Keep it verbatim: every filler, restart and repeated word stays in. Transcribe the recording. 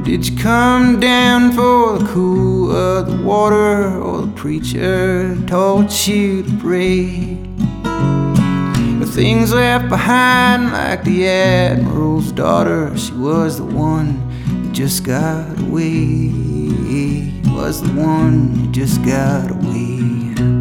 Did you come down for the cool of the water, or the preacher taught you to pray? The things left behind, like the Admiral's daughter, she was the one that just got away. Was the one that just got away.